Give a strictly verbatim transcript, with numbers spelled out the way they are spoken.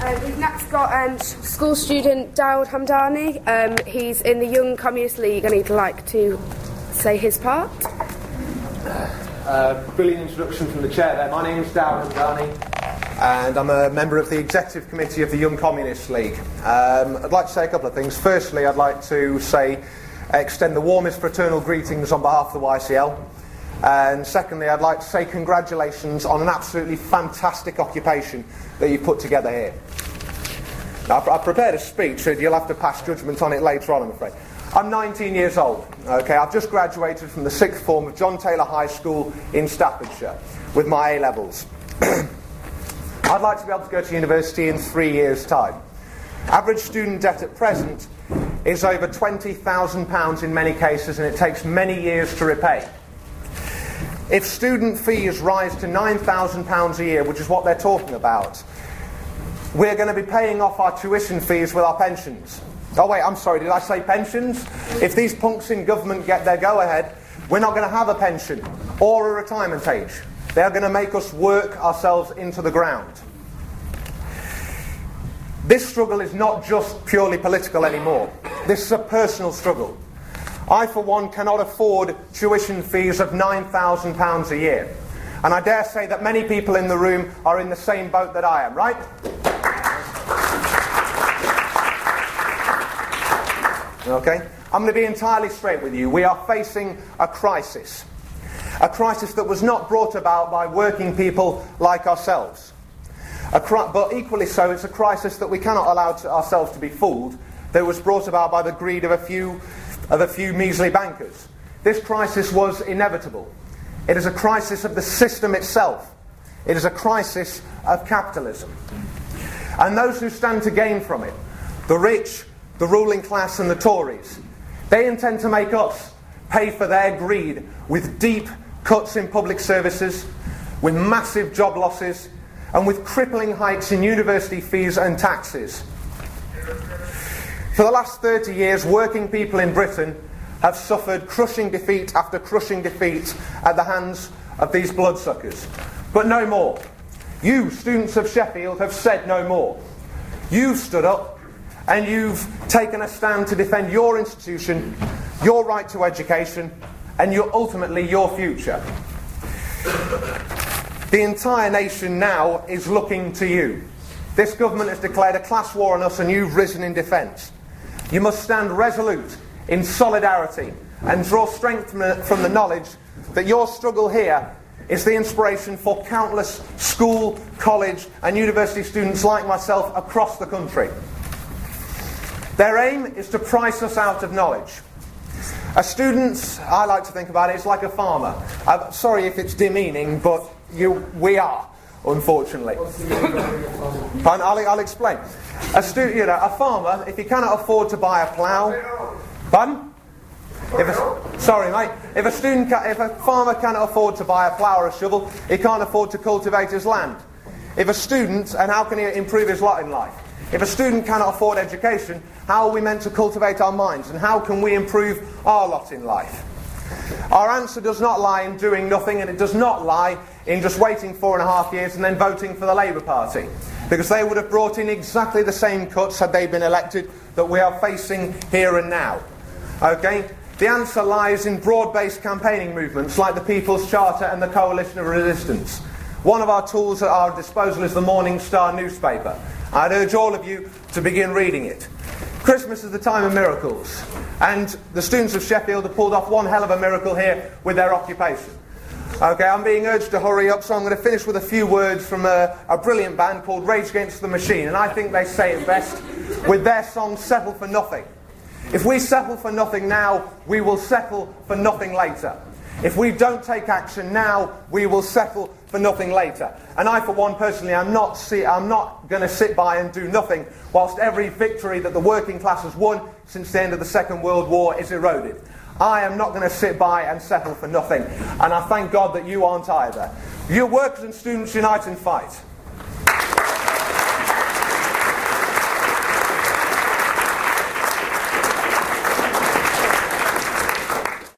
Uh, we've next got um, school student Dawood Hamdani. Um, he's in the Young Communist League and he'd like to say his part. Uh, brilliant introduction from the chair there. My name is Dawood Hamdani and I'm a member of the Executive Committee of the Young Communist League. Um, I'd like to say a couple of things. Firstly, I'd like to say, extend the warmest fraternal greetings on behalf of the Y C L. And secondly, I'd like to say congratulations on an absolutely fantastic occupation that you've put together here. Now, I've prepared a speech, and you'll have to pass judgment on it later on, I'm afraid. I'm nineteen years old, okay? I've just graduated from the sixth form of John Taylor High School in Staffordshire with my A-levels. I'd like to be able to go to university in three years' time. Average student debt at present is over twenty thousand pounds in many cases, and it takes many years to repay. If student fees rise to nine thousand pounds a year, which is what they're talking about, we're going to be paying off our tuition fees with our pensions. Oh wait, I'm sorry, did I say pensions? If these punks in government get their go-ahead, we're not going to have a pension or a retirement age. They're going to make us work ourselves into the ground. This struggle is not just purely political anymore. This is a personal struggle. I, for one, cannot afford tuition fees of nine thousand pounds a year. And I dare say that many people in the room are in the same boat that I am, right? Okay? I'm going to be entirely straight with you. We are facing a crisis. A crisis that was not brought about by working people like ourselves. A cri- but equally so, it's a crisis that we cannot allow to ourselves to be fooled, that was brought about by the greed of a few of a few measly bankers. This crisis was inevitable. It is a crisis of the system itself. It is a crisis of capitalism. And those who stand to gain from it, the rich, the ruling class and the Tories, they intend to make us pay for their greed with deep cuts in public services, with massive job losses, and with crippling hikes in university fees and taxes. For the last thirty years, working people in Britain have suffered crushing defeat after crushing defeat at the hands of these bloodsuckers. But no more. You, students of Sheffield, have said no more. You've stood up and you've taken a stand to defend your institution, your right to education, and your, ultimately your future. The entire nation now is looking to you. This government has declared a class war on us and you've risen in defence. You must stand resolute in solidarity and draw strength from the, from the knowledge that your struggle here is the inspiration for countless school, college and university students like myself across the country. Their aim is to price us out of knowledge. A student, I like to think about it, is like a farmer. I'm sorry if it's demeaning, but you, we are, unfortunately. And I'll, I'll explain. A stu- you know, a farmer, if he cannot afford to buy a plough, pardon? If a, sorry, mate. If a student, ca- if a farmer cannot afford to buy a plough or a shovel, he can't afford to cultivate his land. If a student, and how can he improve his lot in life? If a student cannot afford education, how are we meant to cultivate our minds, and how can we improve our lot in life? Our answer does not lie in doing nothing, and it does not lie in just waiting four and a half years and then voting for the Labour Party, because they would have brought in exactly the same cuts had they been elected that we are facing here and now. Okay? The answer lies in broad-based campaigning movements like the People's Charter and the Coalition of Resistance. One of our tools at our disposal is the Morning Star newspaper. I'd urge all of you to begin reading it. Christmas is the time of miracles, and the students of Sheffield have pulled off one hell of a miracle here with their occupation. Okay, I'm being urged to hurry up, so I'm going to finish with a few words from a, a brilliant band called Rage Against the Machine, and I think they say it best with their song Settle for Nothing. If we settle for nothing now, we will settle for nothing later. If we don't take action now, we will settle for nothing later. And I, for one, personally, am not see, I'm not going to sit by and do nothing whilst every victory that the working class has won since the end of the Second World War is eroded. I am not going to sit by and settle for nothing. And I thank God that you aren't either. You workers and students, unite and fight.